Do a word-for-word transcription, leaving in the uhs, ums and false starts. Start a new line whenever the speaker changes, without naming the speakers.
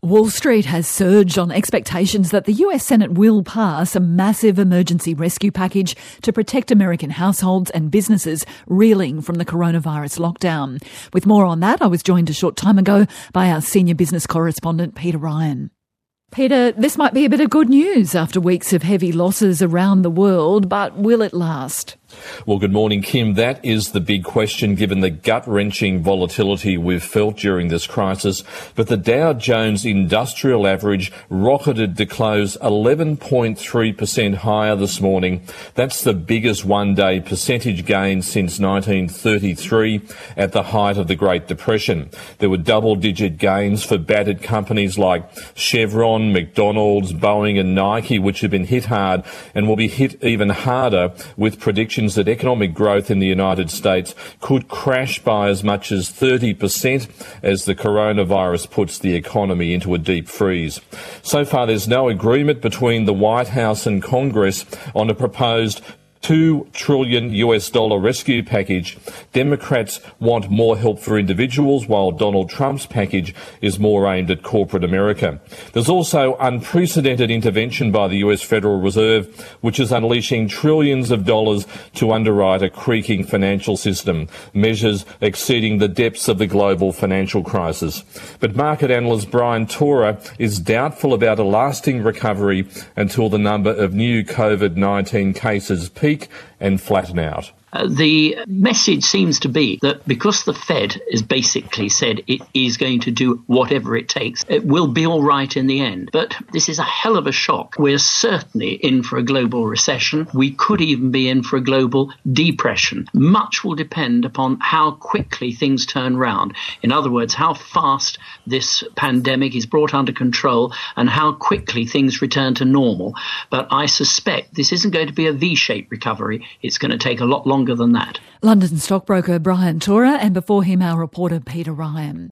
Wall Street has surged on expectations that the U S Senate will pass a massive emergency rescue package to protect American households and businesses reeling from the coronavirus lockdown. With more on that, I was joined a short time ago by our senior business correspondent, Peter Ryan. Peter, this might be a bit of good news after weeks of heavy losses around the world, but will it last?
Well, good morning, Kim. That is the big question, given the gut-wrenching volatility we've felt during this crisis. But the Dow Jones Industrial Average rocketed to close eleven point three percent higher this morning. That's the biggest one-day percentage gain since nineteen thirty-three, at the height of the Great Depression. There were double-digit gains for battered companies like Chevron, McDonald's, Boeing and Nike, which have been hit hard and will be hit even harder with predictions that economic growth in the United States could crash by as much as thirty percent as the coronavirus puts the economy into a deep freeze. So far, there's no agreement between the White House and Congress on a proposed two trillion US dollar rescue package. Democrats want more help for individuals, while Donald Trump's package is more aimed at corporate America. There's also unprecedented intervention by the U S Federal Reserve, which is unleashing trillions of dollars to underwrite a creaking financial system, measures exceeding the depths of the global financial crisis. But market analyst Brian Tora is doubtful about a lasting recovery until the number of new COVID nineteen cases peak and flatten out.
Uh, the message seems to be that because the Fed has basically said it is going to do whatever it takes, it will be all right in the end. But this is a hell of a shock. We're certainly in for a global recession. We could even be in for a global depression. Much will depend upon how quickly things turn round. In other words, how fast this pandemic is brought under control and how quickly things return to normal. But I suspect this isn't going to be a V-shaped recovery. It's going to take a lot longer than that.
London stockbroker Brian Tora, and before him our reporter Peter Ryan.